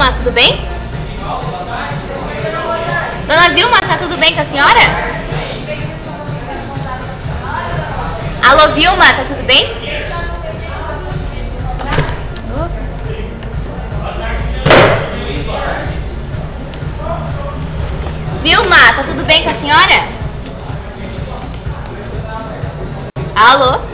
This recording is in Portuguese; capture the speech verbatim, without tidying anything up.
Vilma, tudo bem? Dona Vilma, tá tudo bem com a senhora? Alô, Vilma, tá tudo bem? Vilma, tá tudo bem com a senhora? Alô?